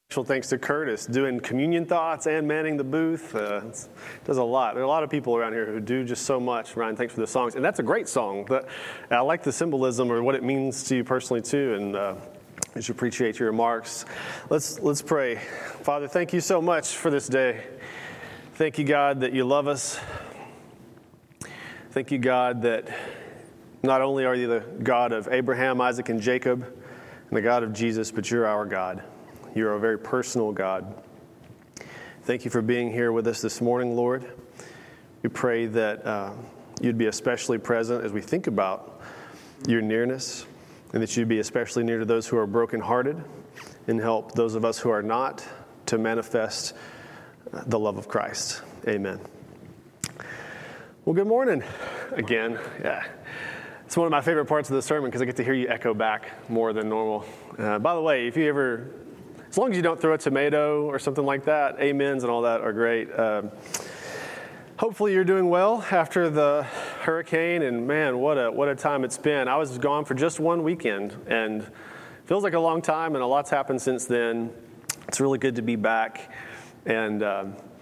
Special thanks to Curtis doing communion thoughts and manning the booth. Does a lot. There are a lot of people around here who do just so much. Ryan, thanks for the songs. And that's a great song. But I like the symbolism or what it means to you personally too. And I just appreciate your remarks. Let's pray. Father, thank you so much for this day. Thank you, God, that you love us. Thank you, God, that not only are you the God of Abraham, Isaac, and Jacob, and the God of Jesus, but you're our God. You're a very personal God. Thank you for being here with us this morning, Lord. We pray that you'd be especially present as we think about your nearness, and that you'd be especially near to those who are brokenhearted, and help those of us who are not to manifest the love of Christ. Amen. Well, good morning again. Yeah. It's one of my favorite parts of the sermon because I get to hear you echo back more than normal. By the way, as long as you don't throw a tomato or something like that, amens and all that are great. Hopefully you're doing well after the hurricane, and man, what a time it's been. I was gone for just one weekend, and it feels like a long time, and a lot's happened since then. It's really good to be back, and I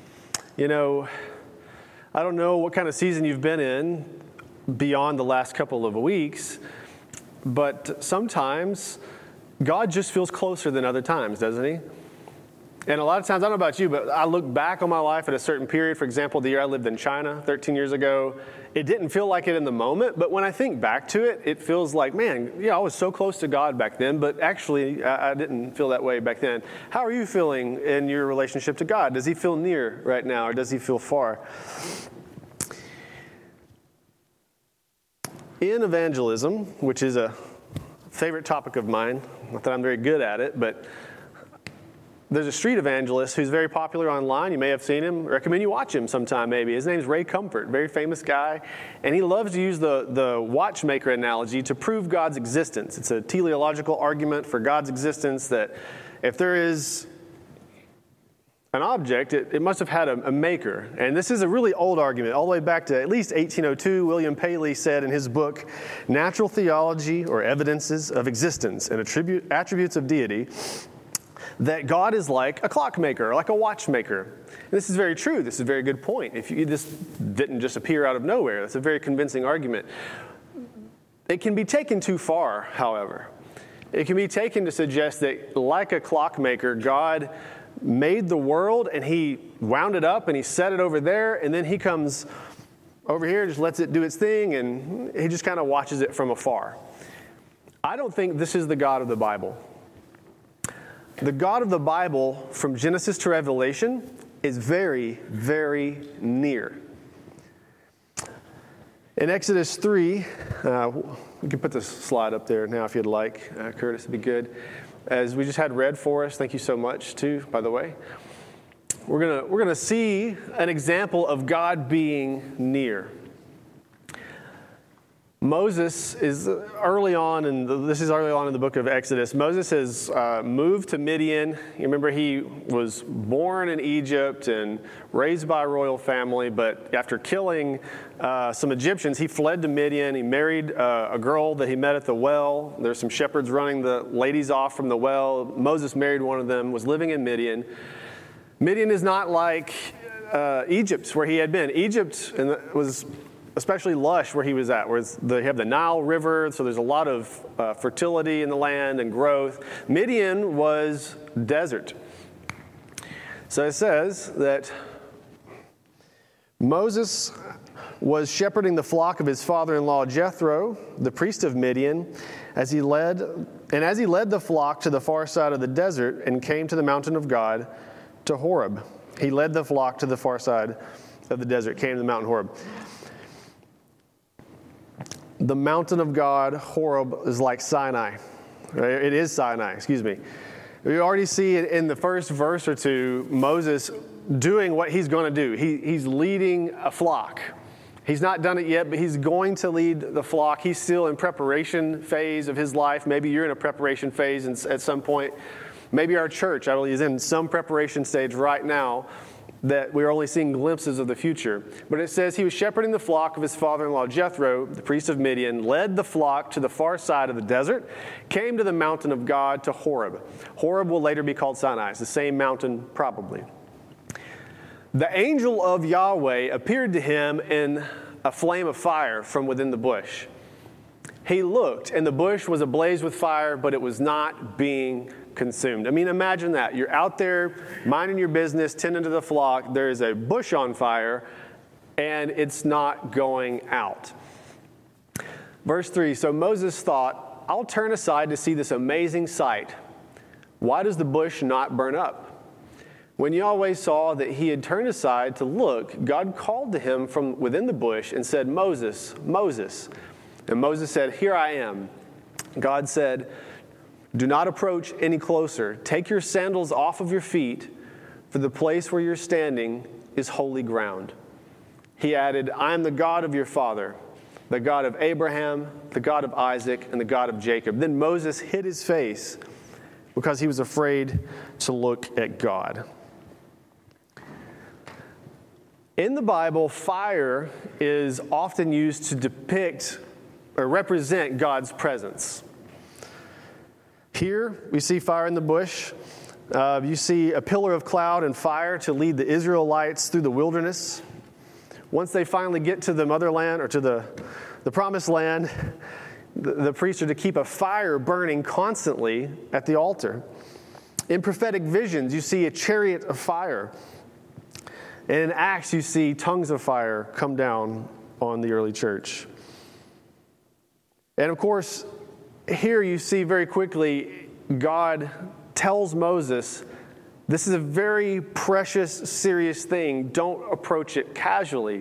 don't know what kind of season you've been in beyond the last couple of weeks, but sometimes God just feels closer than other times, doesn't he? And a lot of times, I don't know about you, but I look back on my life at a certain period. For example, the year I lived in China 13 years ago, it didn't feel like it in the moment, but when I think back to it, it feels like, man, I was so close to God back then, but actually I didn't feel that way back then. How are you feeling in your relationship to God? Does he feel near right now, or does he feel far? In evangelism, which is a favorite topic of mine, not that I'm very good at it, but there's a street evangelist who's very popular online. You may have seen him. I recommend you watch him sometime maybe. His name's Ray Comfort, very famous guy, and he loves to use the watchmaker analogy to prove God's existence. It's a teleological argument for God's existence, that if there is an object, it must have had a maker. And this is a really old argument, all the way back to at least 1802. William Paley said in his book, Natural Theology or Evidences of Existence and Attributes of Deity, that God is like a clockmaker, like a watchmaker. And this is very true. This is a very good point. This didn't just appear out of nowhere. That's a very convincing argument. It can be taken too far, however. It can be taken to suggest that, like a clockmaker, God made the world and he wound it up and he set it over there, and then he comes over here and just lets it do its thing, and he just kind of watches it from afar. I don't think this is the God of the Bible. The God of the Bible, from Genesis to Revelation, is very, very near. In Exodus 3, we can put this slide up there now if you'd like, Curtis, it'd be good. As we just had read for us, thank you so much too, by the way. We're gonna see an example of God being near. Moses is early on, and this is early on in the book of Exodus. Moses has moved to Midian. You remember he was born in Egypt and raised by a royal family, but after killing some Egyptians, he fled to Midian. He married a girl that he met at the well. There's some shepherds running the ladies off from the well. Moses married one of them, was living in Midian. Midian is not like Egypt, where he had been. Egypt was especially lush where he was at, where they have the Nile River, so there's a lot of fertility in the land and growth. Midian was desert. So it says that Moses was shepherding the flock of his father-in-law Jethro, the priest of Midian, as he led the flock to the far side of the desert and came to the mountain of God, to Horeb. He led the flock to the far side of the desert, came to the mountain Horeb. The mountain of God, Horeb, is like Sinai. Right? It is Sinai, excuse me. We already see in the first verse or two, Moses doing what he's going to do. He's leading a flock. He's not done it yet, but he's going to lead the flock. He's still in preparation phase of his life. Maybe you're in a preparation phase at some point. Maybe our church, I believe, is in some preparation stage right now that we're only seeing glimpses of the future. But it says he was shepherding the flock of his father-in-law Jethro, the priest of Midian, led the flock to the far side of the desert, came to the mountain of God, to Horeb. Horeb will later be called Sinai. It's the same mountain probably. The angel of Yahweh appeared to him in a flame of fire from within the bush. He looked, and the bush was ablaze with fire, but it was not being consumed. I mean, imagine that. You're out there minding your business, tending to the flock. There is a bush on fire, and it's not going out. Verse 3, so Moses thought, I'll turn aside to see this amazing sight. Why does the bush not burn up? When Yahweh saw that he had turned aside to look, God called to him from within the bush and said, Moses, Moses. And Moses said, here I am. God said, do not approach any closer. Take your sandals off of your feet, for the place where you're standing is holy ground. He added, I am the God of your father, the God of Abraham, the God of Isaac, and the God of Jacob. Then Moses hid his face because he was afraid to look at God. In the Bible, fire is often used to depict or represent God's presence. Here, we see fire in the bush. You see a pillar of cloud and fire to lead the Israelites through the wilderness. Once they finally get to the motherland or to the promised land, the priests are to keep a fire burning constantly at the altar. In prophetic visions, you see a chariot of fire. And in Acts, you see tongues of fire come down on the early church. And of course, here you see very quickly, God tells Moses, this is a very precious, serious thing. Don't approach it casually.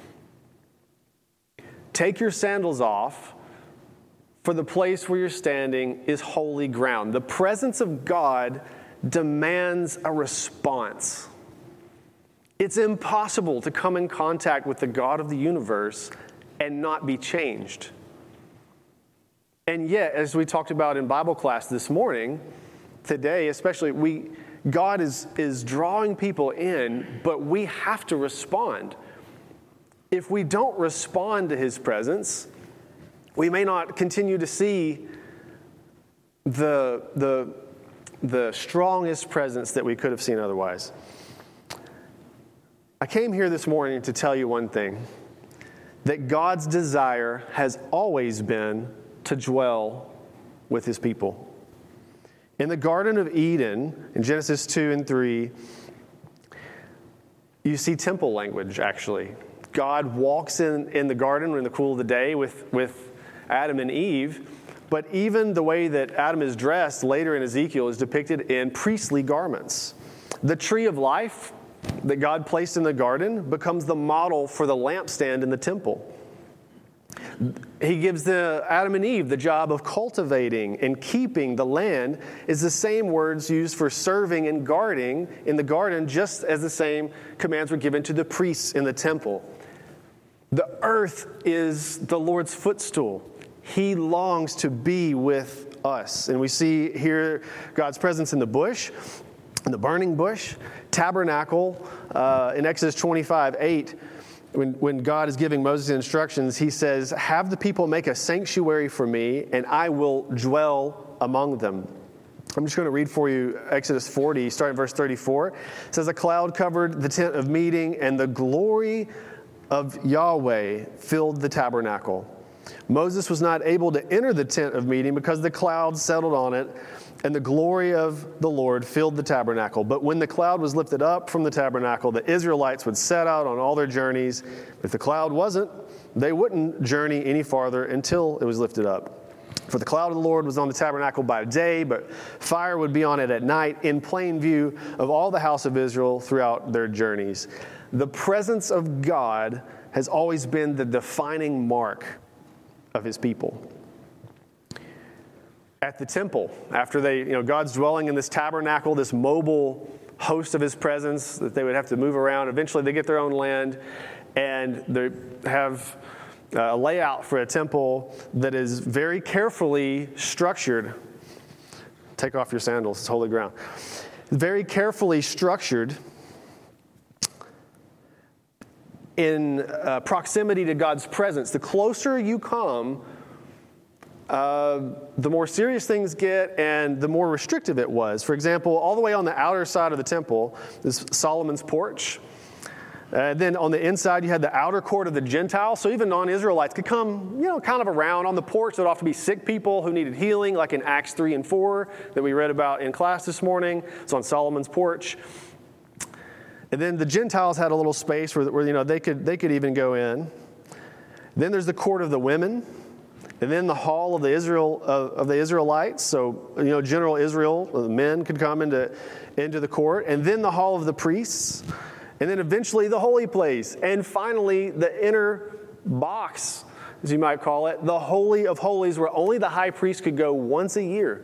Take your sandals off, for the place where you're standing is holy ground. The presence of God demands a response. It's impossible to come in contact with the God of the universe and not be changed. And yet, as we talked about in Bible class this morning, today especially, God is drawing people in, but we have to respond. If we don't respond to his presence, we may not continue to see the strongest presence that we could have seen otherwise. I came here this morning to tell you one thing, that God's desire has always been to dwell with his people. In the Garden of Eden, in Genesis 2 and 3, you see temple language, actually. God walks in the garden in the cool of the day with Adam and Eve, but even the way that Adam is dressed later in Ezekiel is depicted in priestly garments. The tree of life that God placed in the garden becomes the model for the lampstand in the temple. He gives Adam and Eve the job of cultivating and keeping the land, is the same words used for serving and guarding in the garden, just as the same commands were given to the priests in the temple. The earth is the Lord's footstool. He longs to be with us. And we see here God's presence in the bush, in the burning bush, tabernacle. In Exodus 25:8, when God is giving Moses instructions, he says, have the people make a sanctuary for me, and I will dwell among them. I'm just going to read for you Exodus 40, starting verse 34. It says, a cloud covered the tent of meeting, and the glory of Yahweh filled the tabernacle. Moses was not able to enter the tent of meeting because the cloud settled on it, and the glory of the Lord filled the tabernacle. But when the cloud was lifted up from the tabernacle, the Israelites would set out on all their journeys. If the cloud wasn't, they wouldn't journey any farther until it was lifted up. For the cloud of the Lord was on the tabernacle by day, but fire would be on it at night, in plain view of all the house of Israel throughout their journeys. The presence of God has always been the defining mark of his people. At the temple, after God's dwelling in this tabernacle, this mobile host of his presence that they would have to move around. Eventually they get their own land, and they have a layout for a temple that is very carefully structured. Take off your sandals, it's holy ground. Very carefully structured in proximity to God's presence. The closer you come, the more serious things get and the more restrictive it was. For example, all the way on the outer side of the temple is Solomon's porch. Then on the inside, you had the outer court of the Gentiles. So even non-Israelites could come, kind of around. On the porch, there'd often be sick people who needed healing, like in Acts 3 and 4 that we read about in class this morning. It's on Solomon's porch. And then the Gentiles had a little space where they could even go in. Then there's the court of the women. And then the hall of the Israelites. So, general Israel, the men could come into the court. And then the hall of the priests. And then eventually the holy place. And finally, the inner box, as you might call it, the Holy of Holies, where only the high priest could go once a year.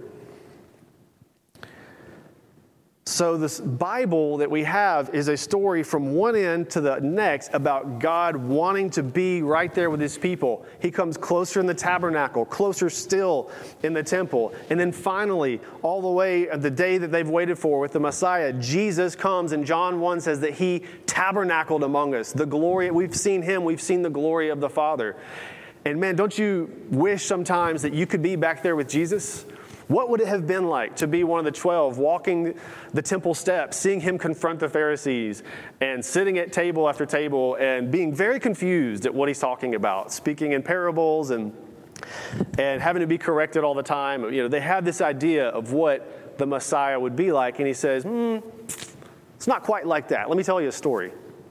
So this Bible that we have is a story from one end to the next about God wanting to be right there with his people. He comes closer in the tabernacle, closer still in the temple. And then finally, all the way at the day that they've waited for with the Messiah, Jesus comes, and John 1 says that he tabernacled among us. The glory, we've seen him, we've seen the glory of the Father. And man, don't you wish sometimes that you could be back there with Jesus? What would it have been like to be one of the 12, walking the temple steps, seeing him confront the Pharisees, and sitting at table after table and being very confused at what he's talking about, speaking in parables and having to be corrected all the time? They had this idea of what the Messiah would be like, and he says, it's not quite like that. Let me tell you a story.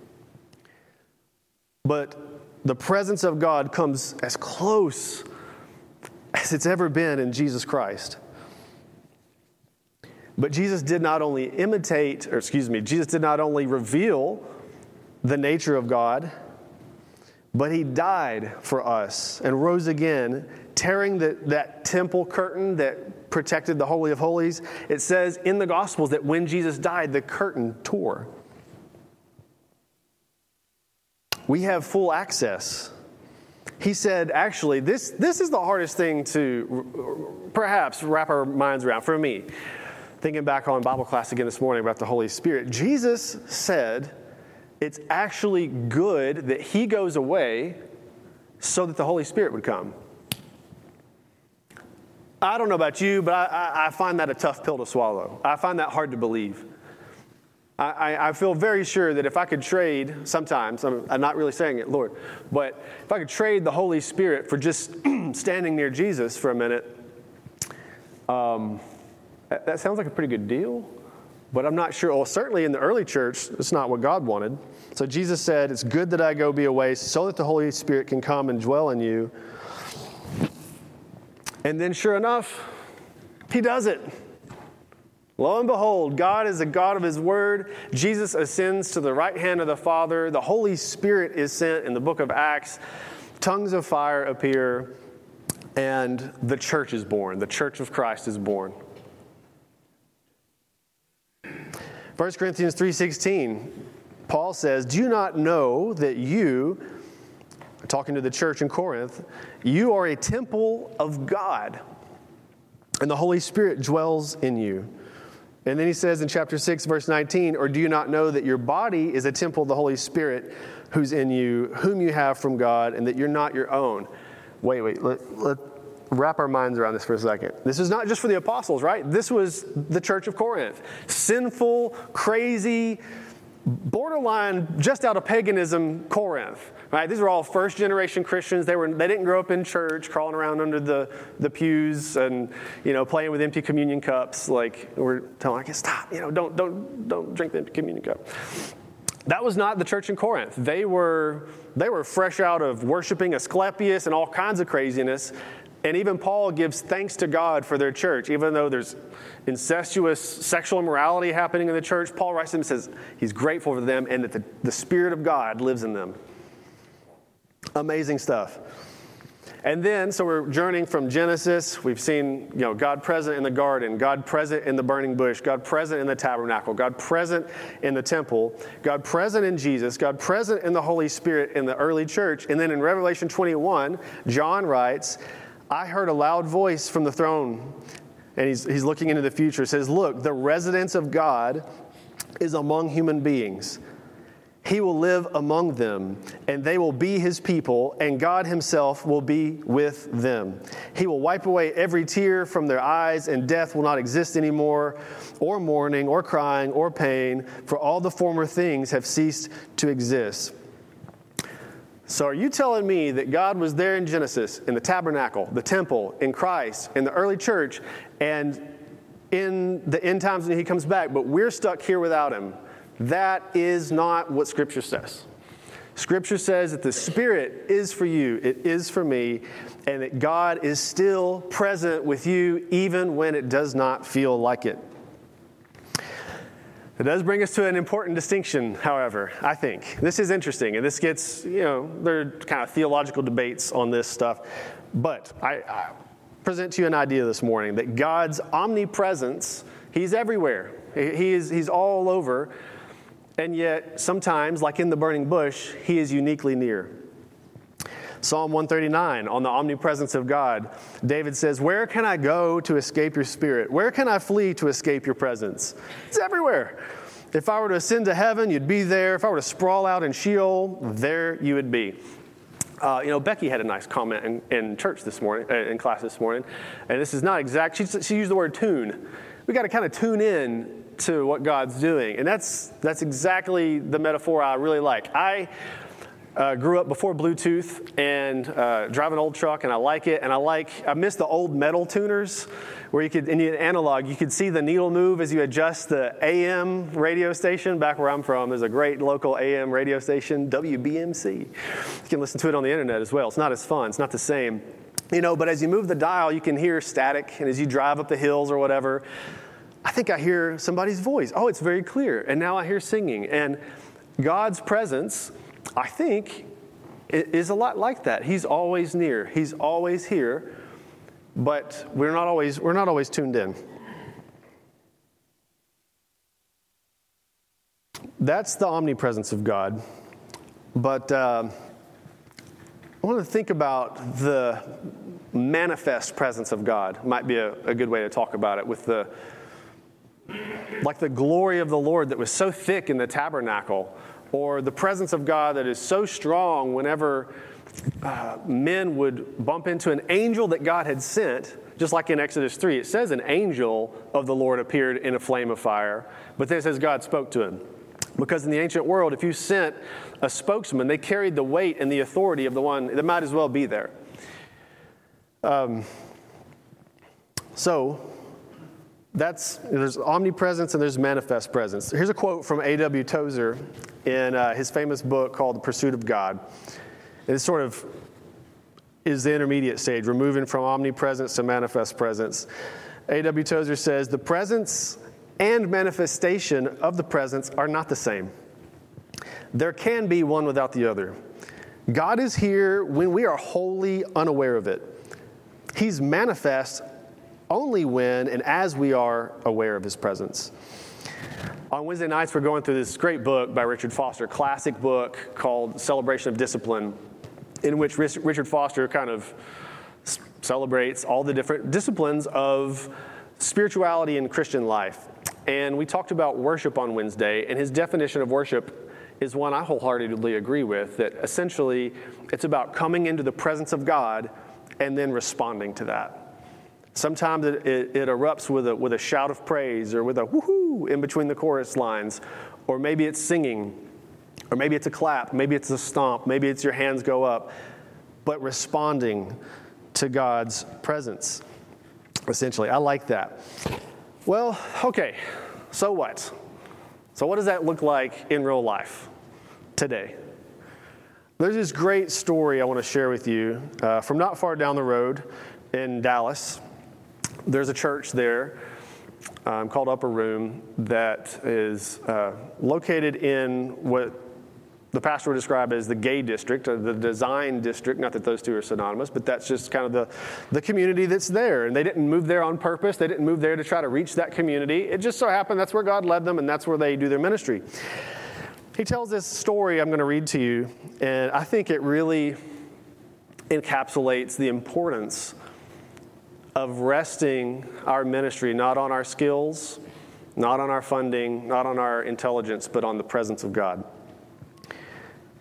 But the presence of God comes as close as it's ever been in Jesus Christ. But Jesus did not only Jesus did not only reveal the nature of God, but he died for us and rose again, tearing that temple curtain that protected the Holy of Holies. It says in the Gospels that when Jesus died, the curtain tore. We have full access. He said, actually, this is the hardest thing to perhaps wrap our minds around for me. Thinking back on Bible class again this morning about the Holy Spirit, Jesus said it's actually good that he goes away so that the Holy Spirit would come. I don't know about you, but I find that a tough pill to swallow. I find that hard to believe. I feel very sure that if I could trade, sometimes, I'm not really saying it, Lord, but if I could trade the Holy Spirit for just standing near Jesus for a minute, that sounds like a pretty good deal, but I'm not sure. Well, certainly in the early church, it's not what God wanted. So Jesus said, it's good that I go be away so that the Holy Spirit can come and dwell in you. And then sure enough, he does it. Lo and behold, God is a God of his word. Jesus ascends to the right hand of the Father. The Holy Spirit is sent in the book of Acts. Tongues of fire appear, and the church is born. The church of Christ is born. 1 Corinthians 3:16, Paul says, do you not know that you, talking to the church in Corinth, you are a temple of God, and the Holy Spirit dwells in you. And then he says in chapter 6, verse 19, or do you not know that your body is a temple of the Holy Spirit who's in you, whom you have from God, and that you're not your own? Wait, let wrap our minds around this for a second. This is not just for the apostles, right? This was the church of Corinth. Sinful, crazy, borderline, just out of paganism Corinth, right? These are all first-generation Christians. They didn't grow up in church, crawling around under the pews and, playing with empty communion cups. Like we're telling, stop, don't drink the empty communion cup. That was not the church in Corinth. They were fresh out of worshiping Asclepius and all kinds of craziness. And even Paul gives thanks to God for their church. Even though there's incestuous sexual immorality happening in the church, Paul writes to them and says he's grateful for them and that the Spirit of God lives in them. Amazing stuff. And then, so we're journeying from Genesis. We've seen, God present in the garden, God present in the burning bush, God present in the tabernacle, God present in the temple, God present in Jesus, God present in the Holy Spirit in the early church. And then in Revelation 21, John writes, I heard a loud voice from the throne, and he's looking into the future. It says, look, the residence of God is among human beings, He will live among them, and they will be his people, and God himself will be with them. He will wipe away every tear from their eyes, and death will not exist anymore, or mourning, or crying, or pain, for all the former things have ceased to exist. So are you telling me that God was there in Genesis, in the tabernacle, the temple, in Christ, in the early church, and in the end times when he comes back, but we're stuck here without him? That is not what Scripture says. Scripture says that the Spirit is for you, it is for me, and that God is still present with you even when it does not feel like it. It does bring us to an important distinction, however, I think. This is interesting, and this gets, there are kind of theological debates on this stuff, but I present to you an idea this morning that God's omnipresence, he's everywhere. He's all over. And yet, sometimes, like in the burning bush, he is uniquely near. Psalm 139, on the omnipresence of God, David says, "Where can I go to escape your spirit? Where can I flee to escape your presence?" It's everywhere. If I were to ascend to heaven, you'd be there. If I were to sprawl out in Sheol, there you would be. Becky had a nice comment in church this morning, in class this morning, and this is not exact. She used the word tune. We got to kind of tune in to what God's doing. And that's exactly the metaphor I really like. I grew up before Bluetooth and drive an old truck, and I like it. And I miss the old metal tuners where you could, in the analog, you could see the needle move as you adjust the AM radio station. Back where I'm from, there's a great local AM radio station, WBMC. You can listen to it on the internet as well. It's not as fun. It's not the same. But as you move the dial, you can hear static. And as you drive up the hills or whatever, I think I hear somebody's voice. Oh, it's very clear. And now I hear singing. And God's presence, I think, is a lot like that. He's always near. He's always here. But we're not always tuned in. That's the omnipresence of God. But I want to think about the manifest presence of God. Might be a good way to talk about it, with the glory of the Lord that was so thick in the tabernacle, or the presence of God that is so strong whenever men would bump into an angel that God had sent. Just like in Exodus 3, it says an angel of the Lord appeared in a flame of fire, but then it says God spoke to him. Because in the ancient world, if you sent a spokesman, they carried the weight and the authority of the one that might as well be there. So there's omnipresence and there's manifest presence. Here's a quote from A.W. Tozer in his famous book called The Pursuit of God. And it sort of is the intermediate stage, we're moving from omnipresence to manifest presence. A.W. Tozer says, "The presence and manifestation of the presence are not the same. There can be one without the other. God is here when we are wholly unaware of it. He's manifest only when and as we are aware of his presence." On Wednesday nights, we're going through this great book by Richard Foster, classic book called Celebration of Discipline, in which Richard Foster kind of celebrates all the different disciplines of spirituality in Christian life. And we talked about worship on Wednesday, and his definition of worship is one I wholeheartedly agree with, that essentially it's about coming into the presence of God and then responding to that. Sometimes it erupts with a shout of praise, or with a woohoo in between the chorus lines, or maybe it's singing, or maybe it's a clap, maybe it's a stomp, maybe it's your hands go up, but responding to God's presence, essentially. I like that. Well, okay, so what? So what does that look like in real life today? There's this great story I want to share with you from not far down the road in Dallas. There's a church there called Upper Room that is located in what the pastor would describe as the gay district, or the design district. Not that those two are synonymous, but that's just kind of the community that's there. And they didn't move there on purpose. They didn't move there to try to reach that community. It just so happened that's where God led them, and that's where they do their ministry. He tells this story I'm going to read to you, and I think it really encapsulates the importance of resting our ministry not on our skills, not on our funding, not on our intelligence, but on the presence of God.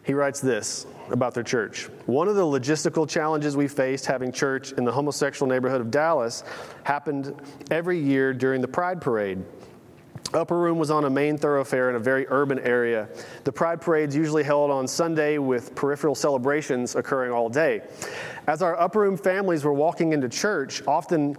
He writes this about their church. One of the logistical challenges we faced having church in the homosexual neighborhood of Dallas happened every year during the Pride Parade. Upper Room was on a main thoroughfare in a very urban area. The Pride Parade's usually held on Sunday with peripheral celebrations occurring all day. As our Upper Room families were walking into church, often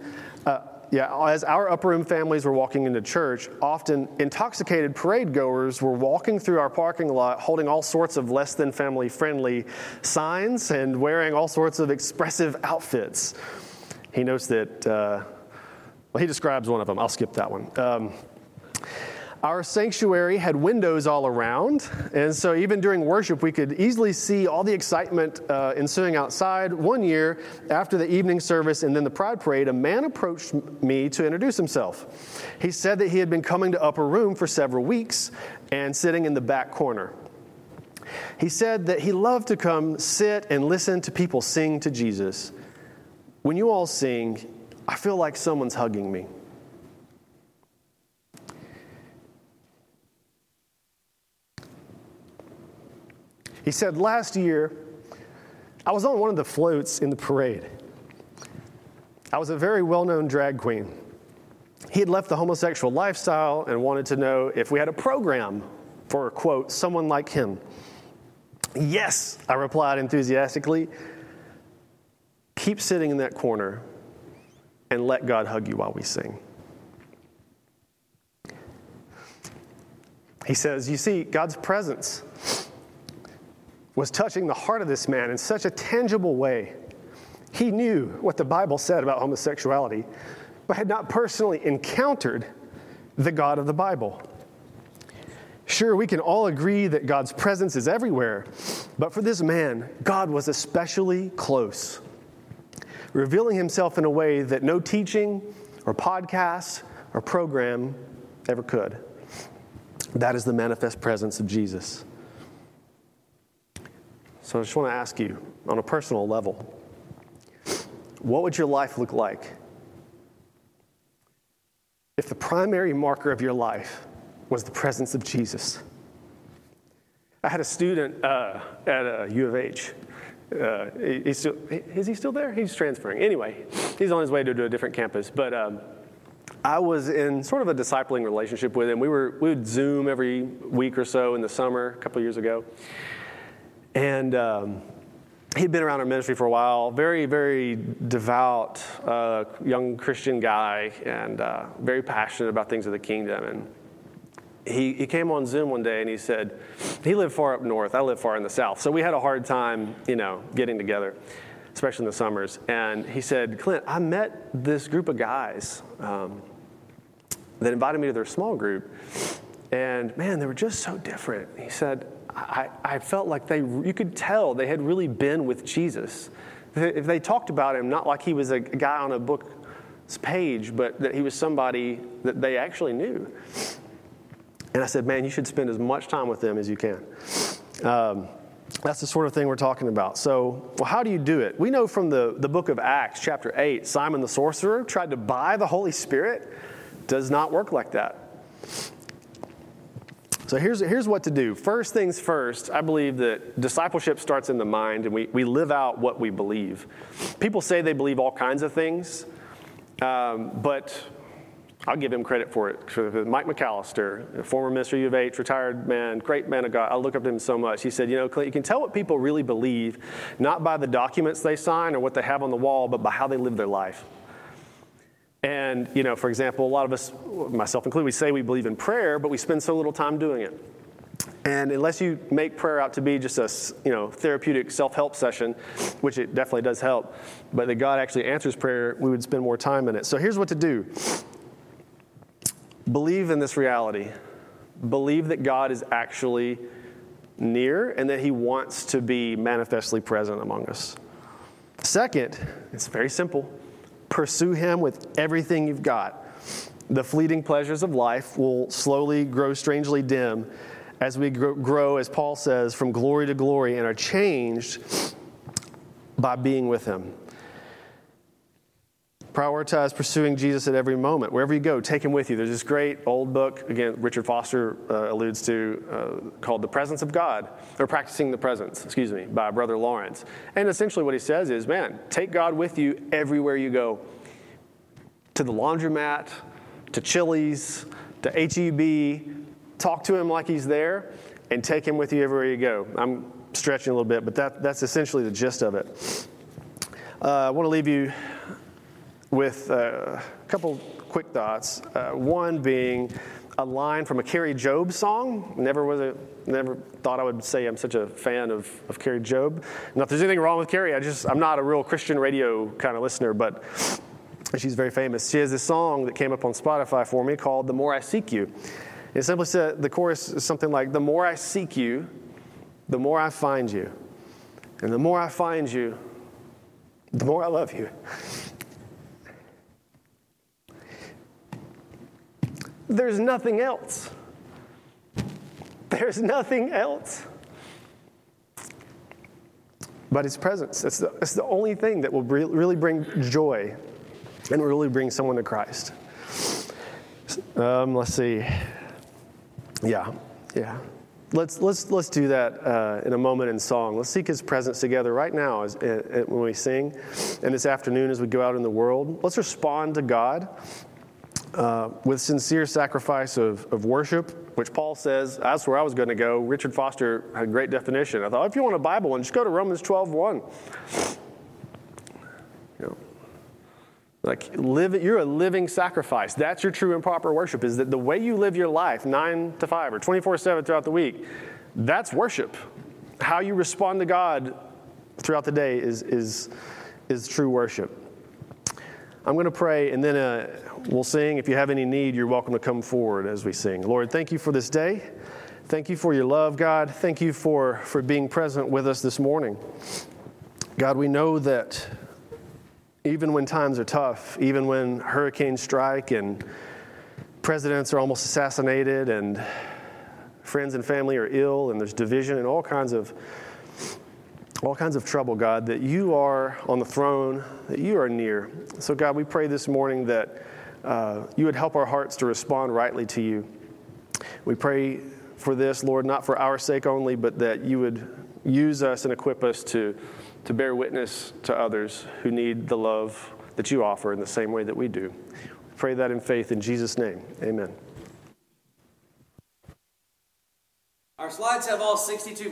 intoxicated parade goers were walking through our parking lot holding all sorts of less than family friendly signs and wearing all sorts of expressive outfits. He notes that, he describes one of them. I'll skip that one. Our sanctuary had windows all around, and so even during worship, we could easily see all the excitement ensuing outside. One year, after the evening service and then the Pride Parade, a man approached me to introduce himself. He said that he had been coming to Upper Room for several weeks and sitting in the back corner. He said that he loved to come sit and listen to people sing to Jesus. When you all sing, I feel like someone's hugging me. He said, last year, I was on one of the floats in the parade. I was a very well-known drag queen. He had left the homosexual lifestyle and wanted to know if we had a program for, quote, someone like him. Yes, I replied enthusiastically. Keep sitting in that corner and let God hug you while we sing. He says, you see, God's presence was touching the heart of this man in such a tangible way. He knew what the Bible said about homosexuality, but had not personally encountered the God of the Bible. Sure, we can all agree that God's presence is everywhere, but for this man, God was especially close, revealing himself in a way that no teaching or podcast or program ever could. That is the manifest presence of Jesus. So I just want to ask you, on a personal level, what would your life look like if the primary marker of your life was the presence of Jesus? I had a student at U of H. Is he still there? He's transferring. Anyway, he's on his way to a different campus. But I was in sort of a discipling relationship with him. We would Zoom every week or so in the summer a couple years ago. And he'd been around our ministry for a while, very, very devout young Christian guy, and very passionate about things of the kingdom. And he came on Zoom one day and he said, he lived far up north, I live far in the south. So we had a hard time, getting together, especially in the summers. And he said, Clint, I met this group of guys that invited me to their small group. And man, they were just so different. He said, I felt like you could tell they had really been with Jesus. If they talked about him, not like he was a guy on a book's page, but that he was somebody that they actually knew. And I said, man, you should spend as much time with them as you can. That's the sort of thing we're talking about. So, how do you do it? We know from the book of Acts, chapter 8, Simon the sorcerer tried to buy the Holy Spirit. Does not work like that. So here's what to do. First things first, I believe that discipleship starts in the mind, and we live out what we believe. People say they believe all kinds of things, but I'll give him credit for it. Mike McAllister, a former minister of U of H, retired man, great man of God. I look up to him so much. He said, Clint, you can tell what people really believe, not by the documents they sign or what they have on the wall, but by how they live their life. And, for example, a lot of us, myself included, we say we believe in prayer, but we spend so little time doing it. And unless you make prayer out to be just a, therapeutic self-help session, which it definitely does help, but that God actually answers prayer, we would spend more time in it. So here's what to do. Believe in this reality. Believe that God is actually near and that he wants to be manifestly present among us. Second, it's very simple. Pursue him with everything you've got. The fleeting pleasures of life will slowly grow strangely dim as we grow, as Paul says, from glory to glory and are changed by being with him. Prioritize pursuing Jesus at every moment. Wherever you go, take him with you. There's this great old book, again, Richard Foster alludes to, called The Presence of God, or Practicing the Presence, by Brother Lawrence. And essentially what he says is, man, take God with you everywhere you go. To the laundromat, to Chili's, to H-E-B. Talk to him like he's there, and take him with you everywhere you go. I'm stretching a little bit, but that's essentially the gist of it. I want to leave you with a couple quick thoughts. One being a line from a Carrie Job song. Never thought I would say I'm such a fan of Carrie Job. Not that there's anything wrong with Carrie. I'm not a real Christian radio kind of listener, but she's very famous. She has this song that came up on Spotify for me called "The More I Seek You." It simply said, the chorus is something like, "The more I seek you, the more I find you. And the more I find you, the more I love you." There's nothing else. There's nothing else but his presence. It's the only thing that will really bring joy and really bring someone to Christ. Let's see. Yeah. Let's do that in a moment in song. Let's seek his presence together right now when we sing, and this afternoon as we go out in the world. Let's respond to God with sincere sacrifice of worship, which Paul says, that's where I was going to go. Richard Foster had a great definition. I thought, if you want a Bible one, just go to Romans 12:1. You're a living sacrifice. That's your true and proper worship, is that the way you live your life, 9 to 5 or 24/7 throughout the week, that's worship. How you respond to God throughout the day is true worship. I'm going to pray, and then we'll sing. If you have any need, you're welcome to come forward as we sing. Lord, thank you for this day. Thank you for your love, God. Thank you for being present with us this morning. God, we know that even when times are tough, even when hurricanes strike and presidents are almost assassinated and friends and family are ill and there's division and all kinds of trouble, God, that you are on the throne, that you are near. So, God, we pray this morning that you would help our hearts to respond rightly to you. We pray for this, Lord, not for our sake only, but that you would use us and equip us to bear witness to others who need the love that you offer in the same way that we do. We pray that in faith in Jesus' name. Amen. Our slides have all 62